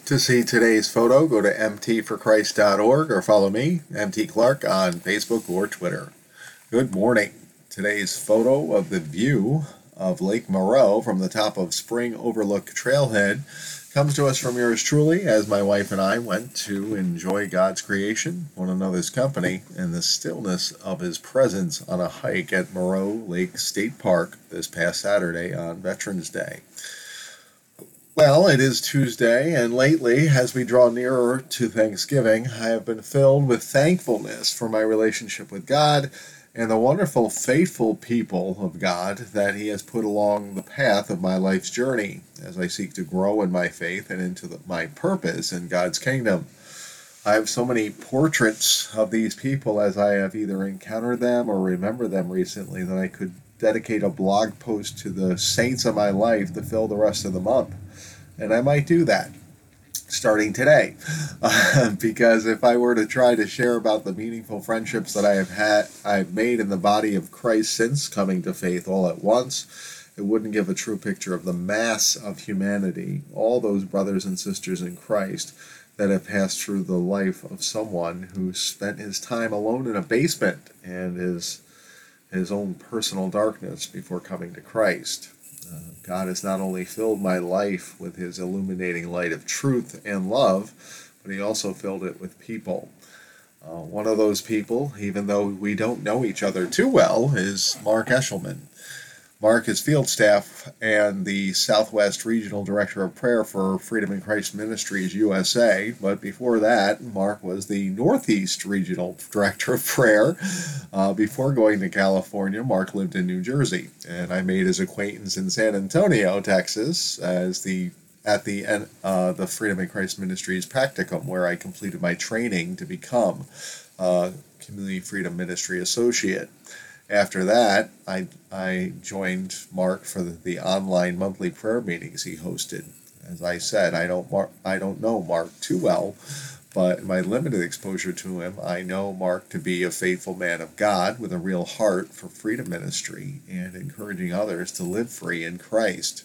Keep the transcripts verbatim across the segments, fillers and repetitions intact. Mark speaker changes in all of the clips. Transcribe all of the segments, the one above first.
Speaker 1: To see today's photo, go to m t for christ dot org or follow me, M T Clark, on Facebook or Twitter. Good morning. Today's photo of the view of Lake Moreau from the top of Spring Overlook Trailhead comes to us from yours truly as my wife and I went to enjoy God's creation, one another's company, and the stillness of His presence on a hike at Moreau Lake State Park this past Saturday on Veterans Day. Well, it is Tuesday, and lately, as we draw nearer to Thanksgiving, I have been filled with thankfulness for my relationship with God and the wonderful, faithful people of God that He has put along the path of my life's journey as I seek to grow in my faith and into the, my purpose in God's kingdom. I have so many portraits of these people as I have either encountered them or remember them recently that I could dedicate a blog post to the saints of my life to fill the rest of the month. And I might do that starting today, uh, because if I were to try to share about the meaningful friendships that I have had, I've made in the body of Christ since coming to faith all at once, it wouldn't give a true picture of the mass of humanity, all those brothers and sisters in Christ that have passed through the life of someone who spent his time alone in a basement and his his own personal darkness before coming to Christ. Uh, God has not only filled my life with His illuminating light of truth and love, but He also filled it with people. Uh, one of those people, even though we don't know each other too well, is Mark Eshelman. Mark is field staff and the Southwest Regional Director of Prayer for Freedom in Christ Ministries U S A, but before that, Mark was the Northeast Regional Director of Prayer. Uh, before going to California, Mark lived in New Jersey, and I made his acquaintance in San Antonio, Texas, as the at the uh, the Freedom in Christ Ministries practicum, where I completed my training to become a Community Freedom Ministry Associate. After that, I I joined Mark for the, the online monthly prayer meetings he hosted. As I said, I don't Mark, I don't know Mark too well, but in my limited exposure to him, I know Mark to be a faithful man of God with a real heart for freedom ministry and encouraging others to live free in Christ.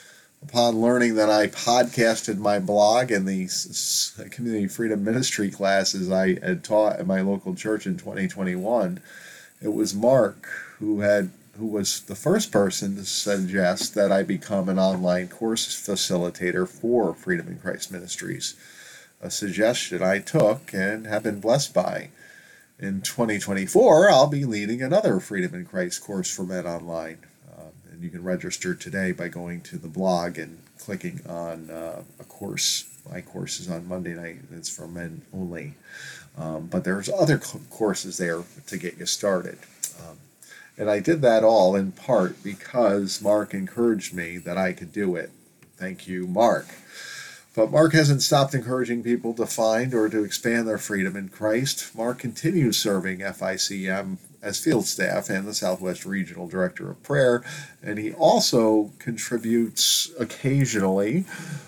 Speaker 1: Upon learning that I podcasted my blog and the Community Freedom Ministry classes I had taught at my local church in twenty twenty-one, it was Mark who had who was the first person to suggest that I become an online course facilitator for Freedom in Christ Ministries, a suggestion I took and have been blessed by. In twenty twenty-four, I'll be leading another Freedom in Christ course for men online, uh, and you can register today by going to the blog and clicking on uh, a course. My course is on Monday night. It's for men only. Um, but there's other co- courses there to get you started. Um, and I did that all in part because Mark encouraged me that I could do it. Thank you, Mark. But Mark hasn't stopped encouraging people to find or to expand their freedom in Christ. Mark continues serving F I C M as field staff and the Southwest Regional Director of Prayer, and he also contributes occasionally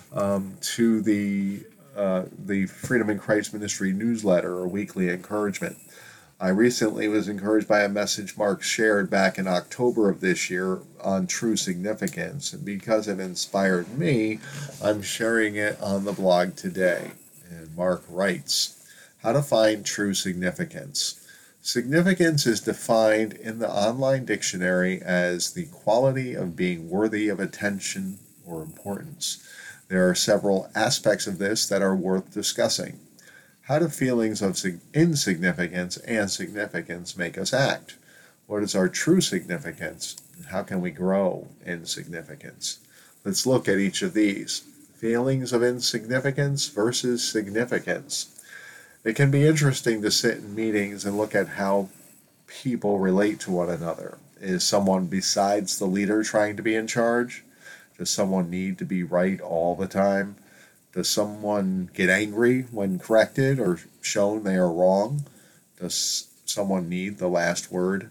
Speaker 1: um, to the Uh, the Freedom in Christ Ministry newsletter or weekly encouragement. I recently was encouraged by a message Mark shared back in October of this year on true significance, and because it inspired me, I'm sharing it on the blog today. And Mark writes, how to find true significance. Significance is defined in the online dictionary as the quality of being worthy of attention or importance. There are several aspects of this that are worth discussing. How do feelings of insignificance and significance make us act? What is our true significance? How can we grow in significance? Let's look at each of these. Feelings of insignificance versus significance. It can be interesting to sit in meetings and look at how people relate to one another. Is someone besides the leader trying to be in charge? Does someone need to be right all the time? Does someone get angry when corrected or shown they are wrong? Does someone need the last word?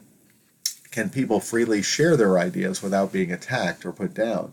Speaker 1: Can people freely share their ideas without being attacked or put down?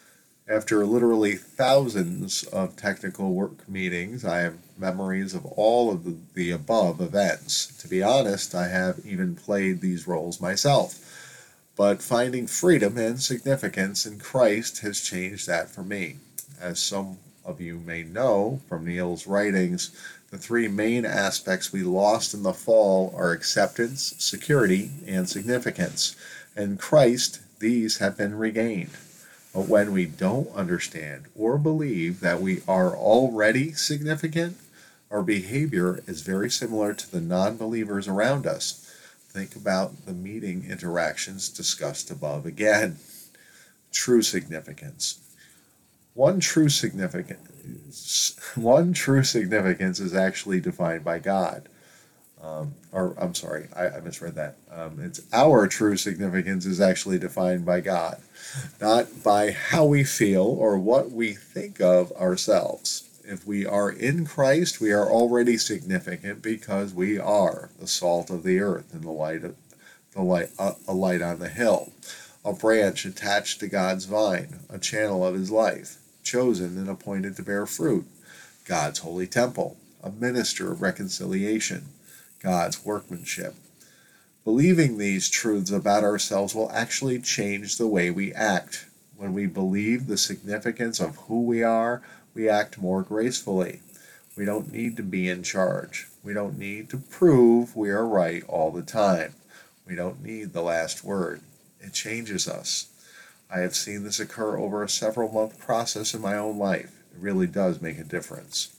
Speaker 1: After literally thousands of technical work meetings, I have memories of all of the, the above events. To be honest, I have even played these roles myself. But finding freedom and significance in Christ has changed that for me. As some of you may know from Neil's writings, the three main aspects we lost in the fall are acceptance, security, and significance. In Christ, these have been regained. But when we don't understand or believe that we are already significant, our behavior is very similar to the non-believers around us. Think about the meeting interactions discussed above again. True significance. One true significance, one true significance is actually defined by God. Um, or I'm sorry, I, I misread that. Um, it's our true significance is actually defined by God, not by how we feel or what we think of ourselves. If we are in Christ, we are already significant because we are the salt of the earth and the light of the light, uh, a light on the hill, a branch attached to God's vine, a channel of His life, chosen and appointed to bear fruit, God's holy temple, a minister of reconciliation, God's workmanship. Believing these truths about ourselves will actually change the way we act. When we believe the significance of who we are, we act more gracefully. We don't need to be in charge. We don't need to prove we are right all the time. We don't need the last word. It changes us. I have seen this occur over a several month process in my own life. It really does make a difference.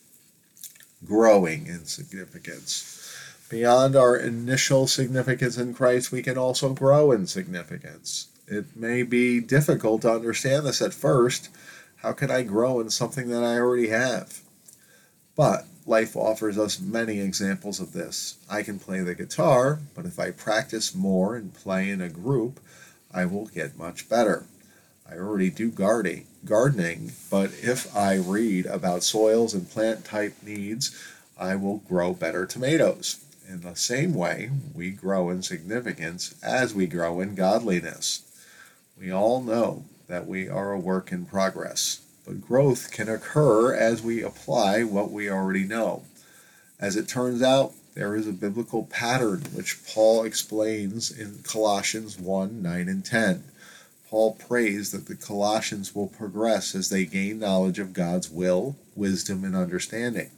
Speaker 1: Growing in significance. Beyond our initial significance in Christ, we can also grow in significance. It may be difficult to understand this at first. How can I grow in something that I already have? But life offers us many examples of this. I can play the guitar, but if I practice more and play in a group, I will get much better. I already do gardening, gardening, but if I read about soils and plant type needs, I will grow better tomatoes. In the same way, we grow in significance as we grow in godliness. We all know that we are a work in progress, but growth can occur as we apply what we already know. As it turns out, there is a biblical pattern which Paul explains in Colossians one, nine, and ten. Paul prays that the Colossians will progress as they gain knowledge of God's will, wisdom, and understanding.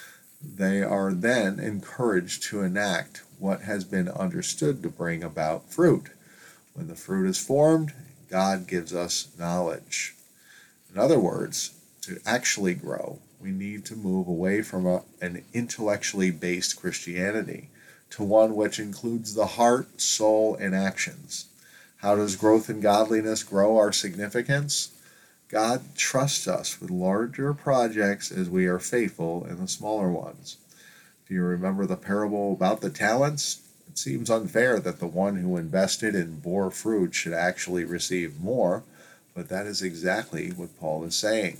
Speaker 1: They are then encouraged to enact what has been understood to bring about fruit. When the fruit is formed, God gives us knowledge. In other words, to actually grow, we need to move away from a, an intellectually based Christianity to one which includes the heart, soul, and actions. How does growth in godliness grow our significance? God trusts us with larger projects as we are faithful in the smaller ones. Do you remember the parable about the talents? It seems unfair that the one who invested and bore fruit should actually receive more, but that is exactly what Paul is saying.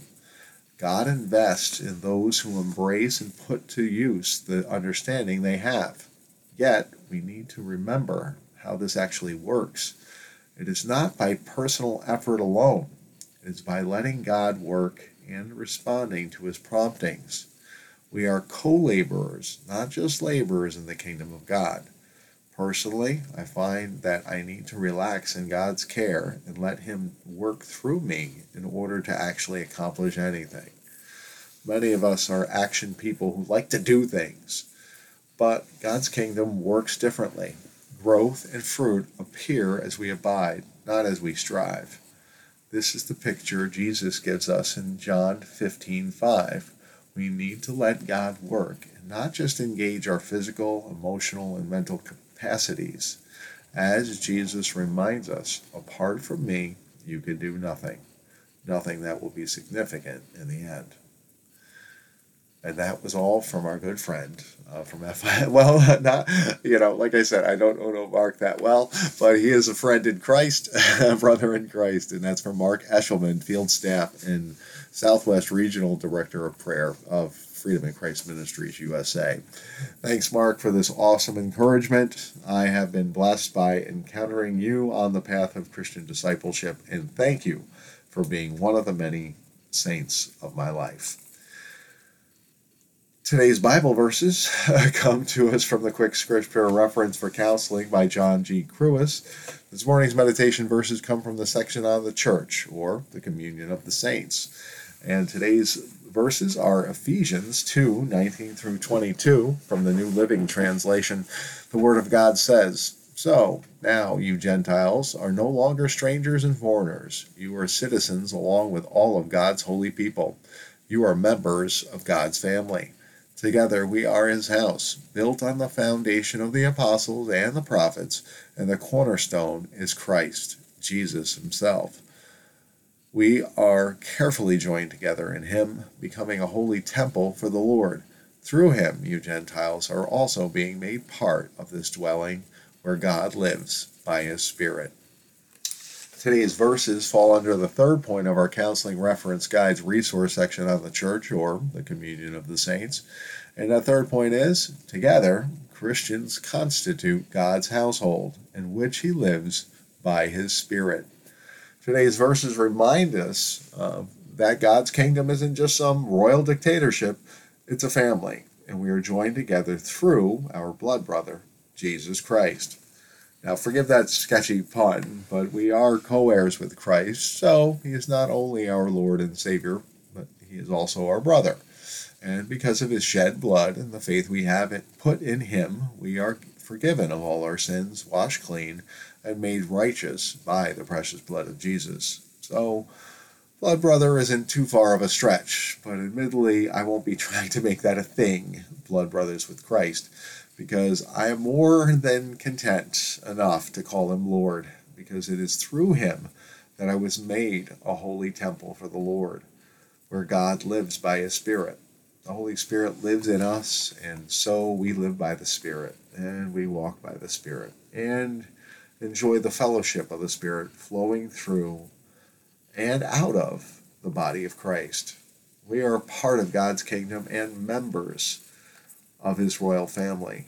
Speaker 1: God invests in those who embrace and put to use the understanding they have. Yet, we need to remember how this actually works. It is not by personal effort alone. It is by letting God work and responding to His promptings. We are co-laborers, not just laborers in the kingdom of God. Personally, I find that I need to relax in God's care and let Him work through me in order to actually accomplish anything. Many of us are action people who like to do things, but God's kingdom works differently. Growth and fruit appear as we abide, not as we strive. This is the picture Jesus gives us in John fifteen five. We need to let God work and not just engage our physical, emotional, and mental capacities. As Jesus reminds us, apart from me, you can do nothing. Nothing that will be significant in the end. And that was all from our good friend uh, from F I. Well, not, you know, like I said, I don't know Mark that well, but he is a friend in Christ, a brother in Christ. And that's from Mark Eshelman, field staff and Southwest Regional Director of Prayer of Freedom in Christ Ministries, U S A. Thanks, Mark, for this awesome encouragement. I have been blessed by encountering you on the path of Christian discipleship, and thank you for being one of the many saints of my life. Today's Bible verses come to us from the Quick Scripture Reference for Counseling by John G. Crewis. This morning's meditation verses come from the section on the church, or the communion of the saints. And today's verses are Ephesians two nineteen through twenty-two from the New Living Translation. The Word of God says, "So, now you Gentiles are no longer strangers and foreigners. You are citizens along with all of God's holy people. You are members of God's family. Together we are His house, built on the foundation of the apostles and the prophets, and the cornerstone is Christ, Jesus Himself. We are carefully joined together in Him, becoming a holy temple for the Lord. Through Him, you Gentiles are also being made part of this dwelling where God lives by His Spirit." Today's verses fall under the third point of our Counseling Reference Guide's resource section on the church, or the communion of the saints. And that third point is, together, Christians constitute God's household, in which He lives by His Spirit. Today's verses remind us uh, that God's kingdom isn't just some royal dictatorship, it's a family, and we are joined together through our blood brother, Jesus Christ. Now, forgive that sketchy pun, but we are co-heirs with Christ, so He is not only our Lord and Savior, but He is also our brother. And because of His shed blood and the faith we have put in Him, we are forgiven of all our sins, washed clean, and made righteous by the precious blood of Jesus. So, blood brother isn't too far of a stretch, but admittedly, I won't be trying to make that a thing, blood brothers with Christ, because I am more than content enough to call Him Lord, because it is through Him that I was made a holy temple for the Lord, where God lives by His Spirit. The Holy Spirit lives in us, and so we live by the Spirit, and we walk by the Spirit, and enjoy the fellowship of the Spirit flowing through and out of the body of Christ. We are part of God's kingdom and members of His royal family.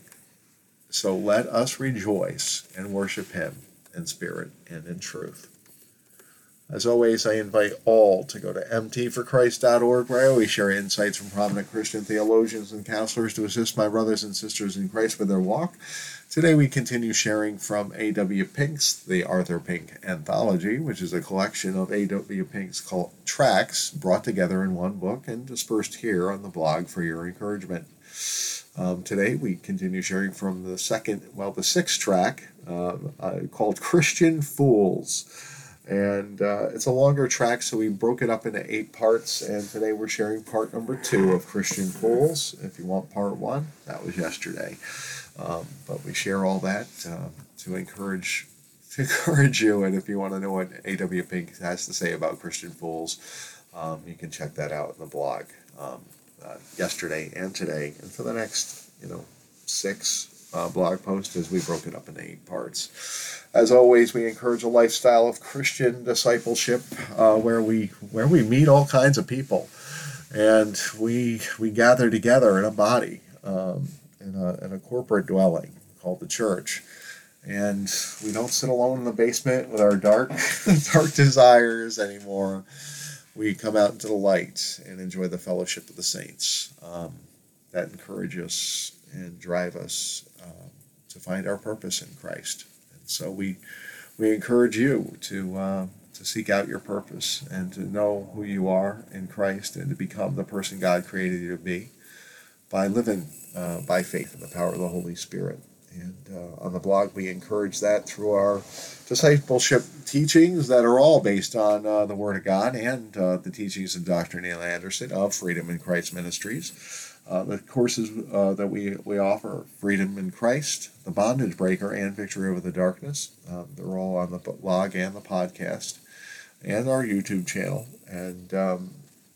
Speaker 1: So let us rejoice and worship Him in spirit and in truth. As always, I invite all to go to m t for christ dot org, where I always share insights from prominent Christian theologians and counselors to assist my brothers and sisters in Christ with their walk. Today we continue sharing from A W Pink's The Arthur Pink Anthology, which is a collection of A W Pink's tracts brought together in one book and dispersed here on the blog for your encouragement. Um, today we continue sharing from the second, well, the sixth track uh, uh, called Christian Fools. And uh, it's a longer track, so we broke it up into eight parts, and today we're sharing part number two of Christian Fools. If you want part one, that was yesterday. Um, but we share all that uh, to encourage to encourage you, and if you want to know what A W Pink has to say about Christian Fools, um, you can check that out in the blog um, uh, yesterday and today, and for the next, you know, six Uh, blog post as we broke it up into eight parts. As always, we encourage a lifestyle of Christian discipleship uh, where we where we meet all kinds of people, and we we gather together in a body, um, in a in a corporate dwelling called the church, and we don't sit alone in the basement with our dark dark desires anymore. We come out into the light and enjoy the fellowship of the saints um, that encourage us and drive us um, to find our purpose in Christ. And so we we encourage you to uh, to seek out your purpose and to know who you are in Christ and to become the person God created you to be by living uh, by faith in the power of the Holy Spirit. And uh, on the blog, we encourage that through our discipleship teachings that are all based on uh, the Word of God and uh, the teachings of Doctor Neil Anderson of Freedom in Christ Ministries. Uh, the courses uh, that we, we offer, Freedom in Christ, The Bondage Breaker, and Victory Over the Darkness. Um, they're all on the blog and the podcast and our YouTube channel. And um,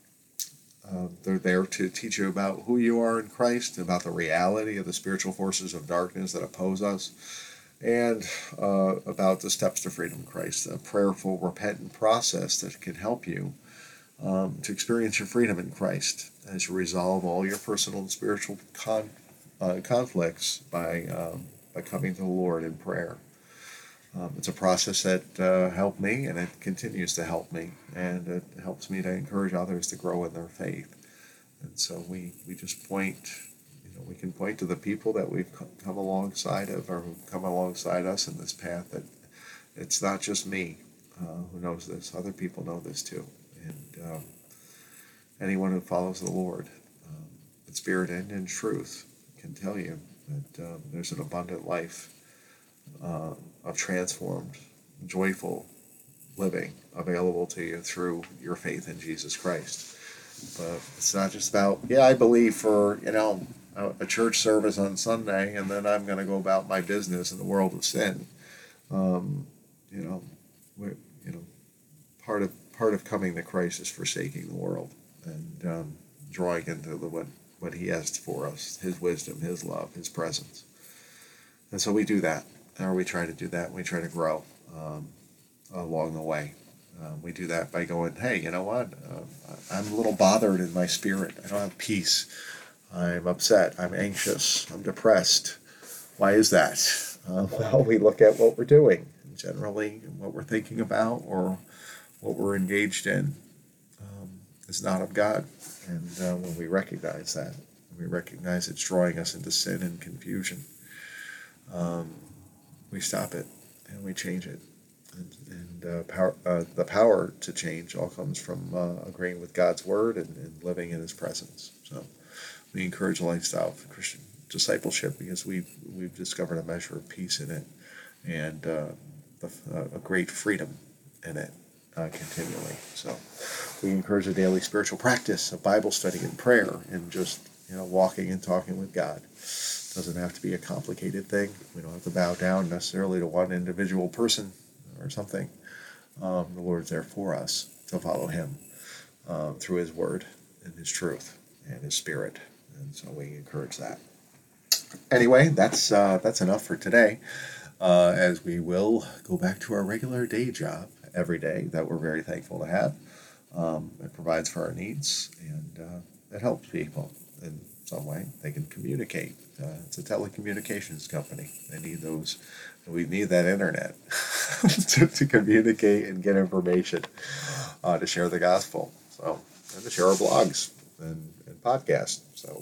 Speaker 1: uh, they're there to teach you about who you are in Christ, about the reality of the spiritual forces of darkness that oppose us, and uh, about the steps to freedom in Christ, a prayerful, repentant process that can help you um, to experience your freedom in Christ as you resolve all your personal and spiritual con- uh, conflicts by um, by coming to the Lord in prayer. Um, it's a process that uh, helped me, and it continues to help me, and it helps me to encourage others to grow in their faith. And so we, we just point, you know, we can point to the people that we've come alongside of, or who've come alongside us in this path, that it's not just me uh, who knows this. Other people know this too. And um, anyone who follows the Lord um, in spirit and in truth can tell you that um, there's an abundant life uh, of transformed, joyful living available to you through your faith in Jesus Christ. But it's not just about, yeah, I believe for, you know, a, a church service on Sunday, and then I'm going to go about my business in the world of sin. Um, you know, we're, you know, part of part of coming to Christ is forsaking the world and um, drawing into the, what what He has for us, His wisdom, His love, His presence. And so we do that, or we try to do that. We try to grow um, along the way. Um, we do that by going, hey, you know what? Uh, I'm a little bothered in my spirit. I don't have peace. I'm upset. I'm anxious. I'm depressed. Why is that? Uh, well, we look at what we're doing, generally what we're thinking about or what we're engaged in um, is not of God. And uh, when we recognize that, we recognize it's drawing us into sin and confusion, um, we stop it and we change it. And, and uh, power, uh, the power to change all comes from uh, agreeing with God's word and, and living in His presence. So we encourage a lifestyle of Christian discipleship because we've, we've discovered a measure of peace in it and uh, the, uh, a great freedom in it uh, continually. So we encourage a daily spiritual practice of Bible study and prayer and just, you know, walking and talking with God. It doesn't have to be a complicated thing. We don't have to bow down necessarily to one individual person or something. Um, the Lord's there for us to follow Him uh, through His word and His truth and His Spirit. And so we encourage that. Anyway, that's uh, that's enough for today, uh, as we will go back to our regular day job every day that we're very thankful to have. Um, it provides for our needs, and uh, it helps people in some way. They can communicate. Uh, it's a telecommunications company. They need those. We need that internet to, to communicate and get information, uh, to share the gospel. So, and to share our blogs and, and podcasts. So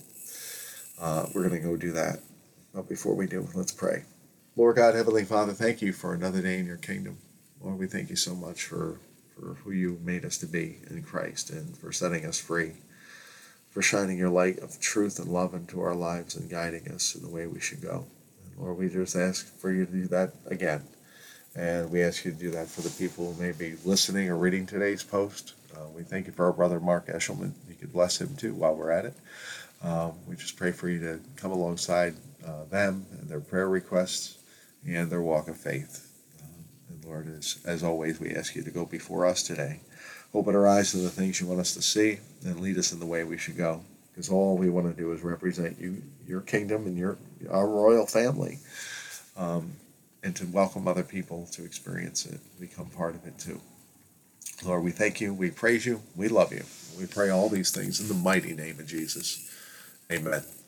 Speaker 1: uh, we're going to go do that. But before we do, let's pray. Lord God, Heavenly Father, thank you for another day in your kingdom. Lord, we thank you so much for, for who you made us to be in Christ and for setting us free, for shining your light of truth and love into our lives and guiding us in the way we should go. And Lord, we just ask for you to do that again. And we ask you to do that for the people who may be listening or reading today's post. Uh, we thank you for our brother Mark Eshelman. You could bless him too while we're at it. Um, we just pray for you to come alongside uh, them and their prayer requests and their walk of faith. Um, and Lord, as, as always, we ask you to go before us today. Open our eyes to the things you want us to see and lead us in the way we should go. Because all we want to do is represent you, your kingdom, and your our royal family. Um, and to welcome other people to experience it, become part of it too. Lord, we thank you, we praise you, we love you. We pray all these things in the mighty name of Jesus. Amen.